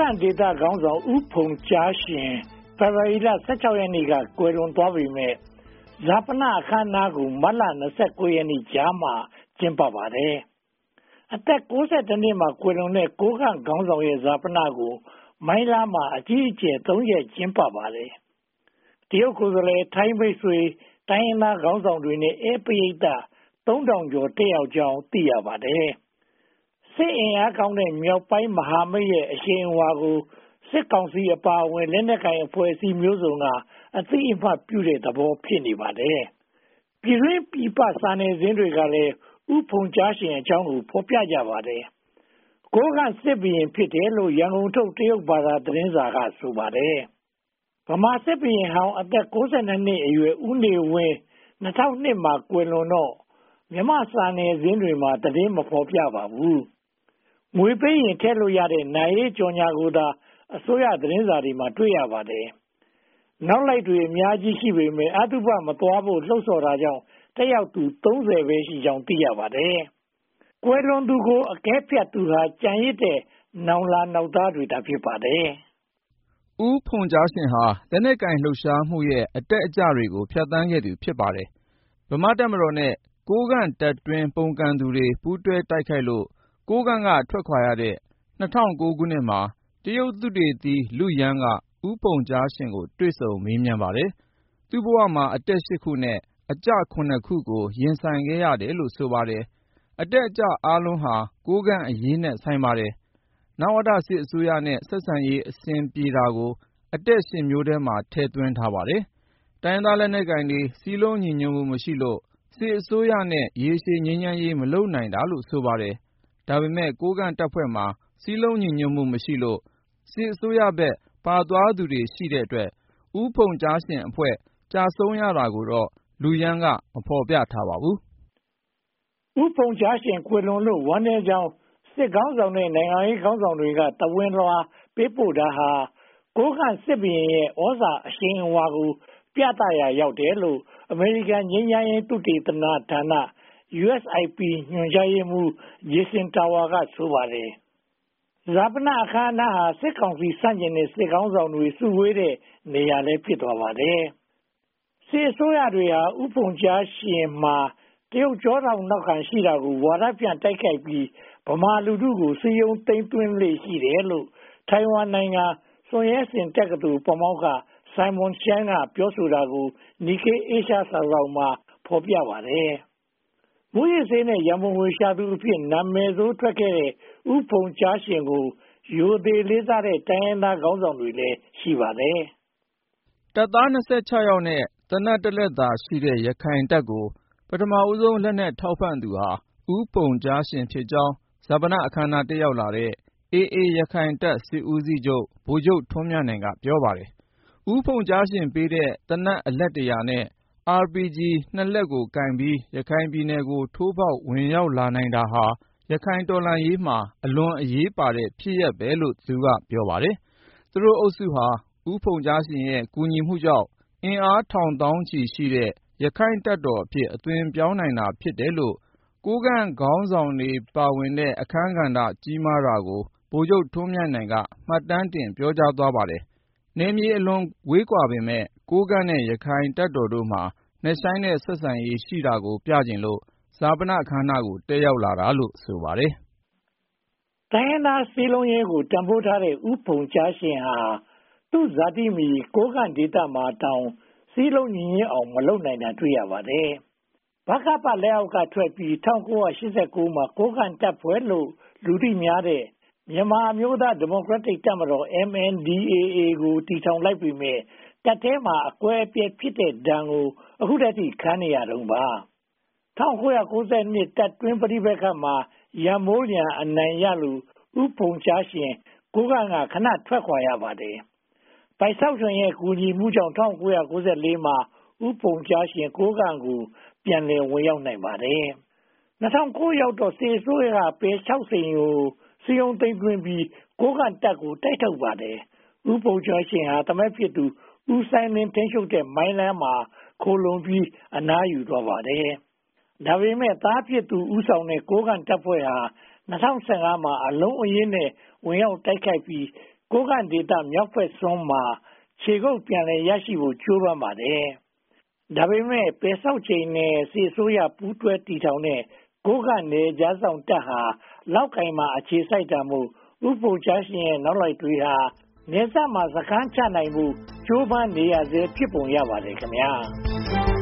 ကန်ဒေသခေါင်းဆောင်ဦးဖုန်ကြားရှင်ဖေဖော်ဝါရီလ16 ရက်နေ့ကကွယ်လွန်သွားပေမယ့်ဈာပနအခမ်းအနားကိုမတ်လ29 ရက်နေ့ကြားမှာကျင်းပပါတယ်။အသက်62နှစ်မှာကွယ်လွန်တဲ့ကိုးကန့်ခေါင်းဆောင်ရဲ့ဈာပနကိုမိုင်းလားမှာအကြီးအကျယ်3 ရက်ကျင်းပပါတယ်။တရုတ်ကိုယ်စားလှယ်ထိုင်းမိတ်ဆွေတိုင်းရင်းသားခေါင်းဆောင်တွေနဲ့ဧည့်ပရိသတ်3000 ကျော်တက်ရောက်ကြောင်းသိရပါတယ်။စစ်အင်အားကောင်းတဲ့မြောက်ပိုင်းမဟာမိတ်ရဲ့အရှိန်အဝါကိုစစ်ကောင်စီအပါအဝင်လက်နက်ကိုင်အဖွဲ့အစည်းမျိုးစုံကအသိအမှတ်ပြုတဲ့သဘောဖြစ်နေပါတယ်။ပြည်တွင်းပြည်ပစာနယ်ဇင်းတွေကလည်းဥဖုန်ကြားရှင်အကြောင်းကိုဖော်ပြကြပါတယ်။ကိုးကန့်စစ်ဘုရင်ဖြစ်တယ်လို့ရန်ကုန်ထုတ်တရုတ်ဘာသာသတင်းစာကဆိုပါတယ်။ဗမာစစ်ဘုရင်ဟောင်းအသက်62နှစ်အရွယ်ဦးနေဝင်း2002မှာကွယ်လွန်တော့မြန်မာစာနယ်ဇင်းတွေမှာသတင်းမဖော်ပြပါဘူး။ငွေပေးရင်ထည့်လို့ရတဲ့နိုင်ရေးကြော်ညာကိုသာအစိုးရသတင်းစာတွေမှာတွေ့ရပါတယ်။နောက်လိုက်တွေအများကြီးရှိပေမယ့်အတုပမသွားဖို့လှုံ့ဆော်တာကြောင့်တက်ရောက်သူ30ပဲရှိကြောင်းသိရပါတယ်။ကွယ်လွန်သူကိုအကဲဖြတ်သူဟာကြံရစ်တဲ့နောင်လာနောက်သားတွေတာဖြစ်ပါတယ်။ဦးဖုန်ကြားရှင်ဟာလက်နက်ကင်လှုပ်ရှားမှုရဲ့အတက်အကျတွေကိုဖြတ်သန်းခဲ့သူဖြစ်ပါတယ်။ဗမာတပ်မတော်နဲ့ကိုးကန့်တပ်တွင်းပုန်ကန်သူတွေပူးတွဲတိုက်ခိုက်လို့ကိုးကန့်ကထွက်ခွာရတဲ့2009ခုနှစ်မှာတရုတ်သုတေသီလုယန်းကဦးဖုန်ကြားရှင်ကိုတွေ့ဆုံမေးမြန်းပါတယ်။သူ့ဘဝမှာအတက်8ခုနဲ့အကျ9ခုကိုရင်ဆိုင်ခဲ့ရတယ်လို့ဆိုပါတယ်။အတက်အကျအားလုံးဟာကိုးကန့်အရေးနဲ့ဆိုင်ပါတယ်။နဝတစစ်အစိုးရနဲ့ဆက်ဆံရေးအဆင်ပြေတာကိုအတက်8မျိုးထဲမှာထည့်သွင်းထားပါတယ်။တိုင်းသားလက်နက်ကိုင်တွေစည်းလုံးညီညွတ်မှုမရှိလို့စစ်အစိုးရနဲ့ရေရှည်ငြိမ်းချမ်းရေးမလုပ်နိုင်တာလို့ဆိုပါတယ်။ဒါပေမဲ့ကိုးကန့်တပ်ဖွဲ့မှာစည်းလုံးညီညွတ်မှုမရှိလို့စစ်အစိုးရဘက်ပါသွားသူတွေရှိတဲ့အတွက်ဦးဖုန်ကြားရှင်အဖွဲ့ကြာဆုံးရတာကိုတော့လူရန်ကမဖော်ပြထားပါဘူး။ဦးဖုန်ကြားရှင်ကွယ်လွန်လို့ဝမ်းနည်းကြောင်းစစ်ခေါင်းဆောင်နဲ့နိုင်ငံရေးခေါင်းဆောင်တွေကတဝင်းလွှာပေးပို့တာဟာကိုးကန့်စစ်ဘုရင်ရဲ့ဩဇာအရှိန်အဝါကိုပြသရာရောက်တယ်လို့အမေရိကန်ငြိမ်းချမ်းရေးသုတေသနဌာန USIP ညွှန်ကြားရေးမှူးဂျေဆင်တာဝါကဆိုပါတယ်။ဈာပနအခမ်းအနားဟာစစ်ကောင်စီဆန့်ကျင်တဲ့စစ်ခေါင်းဆောင်တွေစုဝေးတဲ့နေရာလည်းဖြစ်သွားပါတယ်။စစ်အစိုးရတွေဟာဥဖုန်ကြားရှင်မှာတရုတ်ကြောထောင်နောက်ခံရှိတာကိုဝါဒပြန်တိုက်ခိုက်ပြီးဗမာလူထုကိုစည်းရုံးသိမ်းသွင်းလေရှိတယ်လို့ထိုင်ဝမ်နိုင်ငံစွန်ရဲစင်တက္ကသိုလ်ပမောက္ခဆိုင်မွန်ချိုင်းကပြောဆိုတာကိုနီကေအေရှားစာစောင်မှာဖော်ပြပါတယ်။မူရစ်စေးနဲ့ရမုံငွေရှာသူအဖြစ်နာမည်ဆိုးထွက်ခဲ့တဲ့ဥဖုန်ကြားရှင်ကိုရိုသေလေးစားတဲ့တိုင်းရင်းသားခေါင်းဆောင်တွေလည်းရှိပါတယ်။တပ်သား26ယောက်နဲ့သေနတ်တစ်လက်သာရှိတဲ့ရခိုင်တပ်ကိုပထမဦးဆုံးလက်နက်ထောက်ပံ့သူဟာဦးဖုန်ကြားရှင်ဖြစ်ကြောင်းဈာပနအခမ်းအနားတက်ရောက်လာတဲ့AA ရခိုင်တပ်စစ်ဦးစီးချုပ်ဗိုလ်ချုပ်ထွန်းမြတ်နိုင်ကပြောပါတယ်။ဦးဖုန်ကြားရှင်ပေးတဲ့သေနတ်အလက်100နဲ့ RPG 2 လက်ကိုကင်ပြီးရခိုင်ပြည်နယ်ကိုထိုးဖောက်ဝင်ရောက်လာနိုင်တာဟာရခိုင်တော်လှန်ရေးမှာအလွန်အရေးပါတဲ့ဖြစ်ရပ်ပဲလို့သူကပြောပါတယ်။သူတို့အုပ်စုဟာဦးဖုန်ကြားရှင်ရဲ့ကူညီမှုကြောင့်အင်အားထောင်သောင်းချီရှိတဲ့ရခိုင်တပ်တော်အဖြစ်အသွင်ပြောင်းနိုင်တာဖြစ်တယ်လို့ကိုးကန့်ခေါင်းဆောင်တွေပါဝင်တဲ့အခန်းကဏ္ဍကြီးမားတာကိုဗိုလ်ချုပ်ထွန်းမြတ်နိုင်ကမှတ်တမ်းတင်ပြောကြားသွားပါတယ်။နယ်မြေအလွန်ဝေးကွာပေမဲ့ကိုးကန့်နဲ့ရခိုင်တပ်တော်တို့မှာနှက်ဆိုင်တဲ့ဆက်ဆံရေးရှိတာကိုပြချင်လို့ဈာပနအခမ်းအနားကိုတက်ရောက်လာတာလို့ဆိုပါတယ်။တိုင်းရင်းသားစည်းလုံးရေးကိုတံပိုးထားတဲ့ဥဖုန်ကြားရှင်ဟာသူ့ဇာတိမီကိုးကန့်ဒေသမှာတောင်စည်းလုံးညီညွတ်အောင်မလုပ်နိုင်တာတွေ့ရပါတယ်။ဗကပလက်အောက်ကထွက်ပြီး1989မှာကိုးကန့်တပ်ဖွဲ့လို့လူသိများတဲ့မြန်မာအမျိုးသားဒီမိုကရက်တစ်တပ်မတော် MNDAA ကိုတည်ထောင်လိုက်ပြီးမြဲတပ်ထဲမှာအကွဲအပြဲဖြစ်တဲ့ဒဏ်ကိုအခုတည်းကခံနေရတော့ပါ1992တပ်တွင်းပဋိပက္ခမှာရမိုးလျံအနိုင်ရလို့ဥဖုန်ကြားရှင်ကိုးကန့်ကခဏထွက်ခွာရပါတယ်။ပိုက်ဆောက်ရှင်ရဲ့ကူညီမှုကြောင့်1994မှာဥဖုန်ကြားရှင်ကိုးကန့်ကိုပြန်လည်ဝင်ရောက်နိုင်ပါတယ်။2009ရောက်တော့စစ်အစိုးရကပေ60ကိုစီယုံသိမ်းသွင်းပြီးကိုးကန့်တပ်ကိုတိုက်ထုတ်ပါတယ်။ဥဖုန်ကြားရှင်ဟာတမက်ဖြစ်သူဦးဆိုင်လင်းထိန်းချုပ်တဲ့မိုင်းလန်းမှာခိုလုံပြီးအနားယူသွားပါတယ်။ဒါပေမဲ့သားဖြစ်သူဦးဆောင်တဲ့ကိုးကန့်တပ်ဖွဲ့ဟာ2015မှာအလုံးအရင်းနဲ့ဝင်ရောက်တိုက်ခိုက်ပြီးကိုကန့်ဒေသမြောက်ဘက်စွန်းမှာခြေကုပ်ပြန်လည်ရရှိဖို့ကြိုးပမ်းပါတယ်။ဒါပေမဲ့ပယ်ဆောက်ချိန်နဲ့စစ်အစိုးရပူးတွဲတည်ထောင်တဲ့ကိုကန့်နယ်ကြားစောင့်တပ်ဟာလောက်ကိုင်မှာအခြေစိုက်တာမို့ဦးဖုန်ကြားရှင်ရဲ့နောက်လိုက်တွေဟာနယ်စပ်မှာစခန်းချနိုင်မှုကြိုးပမ်းနေရဆဲဖြစ်ပုံရပါတယ်ခင်ဗျာ။